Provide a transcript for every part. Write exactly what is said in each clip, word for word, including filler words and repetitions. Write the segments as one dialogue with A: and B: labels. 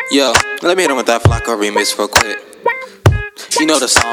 A: Yo, let me hit him with that Flocko remix real quick. You know the song.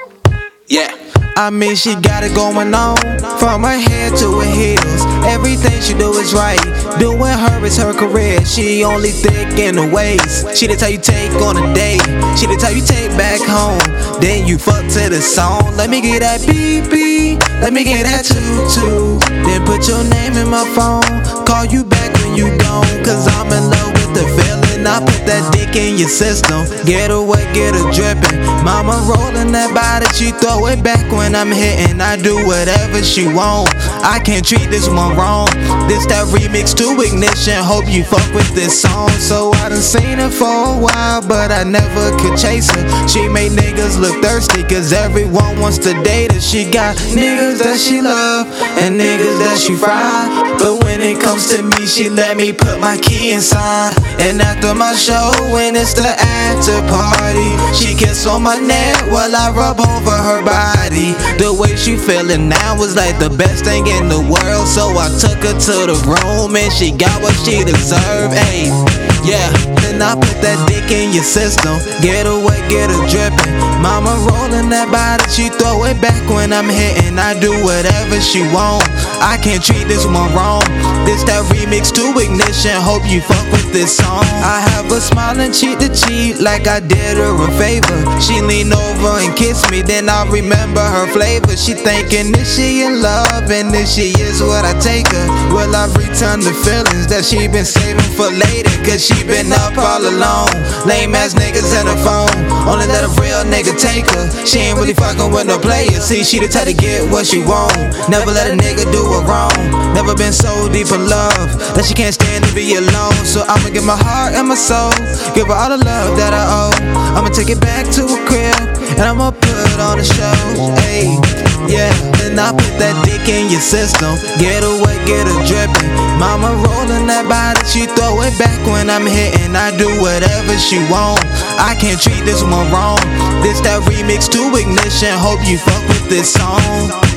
A: Yeah.
B: I mean, she got it going on, from her head to her heels. Everything she do is right, doing her is her career. She only thick in the waist. She the type you take on a date, she the type you take back home. Then you fuck to the song. Let me get that beep beep, let me get that toot toot. Then put your name in my phone, call you back when you gone. Cause I'm in love with the feeling. I put that dick in your system, get her wet, get her drippin'. Mama rollin' that body, she throw it back when I'm hitting. I do whatever she want, I can't treat this one wrong. This that remix to Ignition, hope you fuck with this song. So I done seen her for a while, but I never could chase her. She made niggas look thirsty, cause everyone wants to date her. She got niggas that she love, and niggas that she fry. But when it comes to me, she let me put my key inside. And after my show, when it's the after party, she kiss on my neck while I rub over her body. The way she feeling now was like the best thing in the world. So I took her to the room and she got what she deserved. Ayy, yeah. Then I put that dick in your system, get her wet, get her drippin'. Mama rollin' that body, she throw it back when I'm hitting. I do whatever she want, I can't treat this one wrong. This that remix to Ignition, hope you fuck with this song. I have her smiling cheek to cheek like I did her a favor. She lean over and kiss me, then I remember her flavor. She thinking, is she in love? And if she is, would I take her? Will I return the feelings that she been saving for later? Cause she been up all alone, lame ass niggas in her phone. Only let a real nigga take her, she ain't really fucking with no players. See, she the type to get what she want, never let a nigga do her wrong. Never been so deep in love that she can't stand to be alone. So I'ma give my heart and my soul, give her all the love that I owe. I'ma take it back to a crib, and I'ma put on a show. Ayy, yeah. Then I put that dick in your system, get her wet, get her drippin'. Mama rollin' that body, she throw it back when I'm hitting. I do whatever she want, I can't treat this one wrong. This that remix to Ignition, hope you fuck with this song.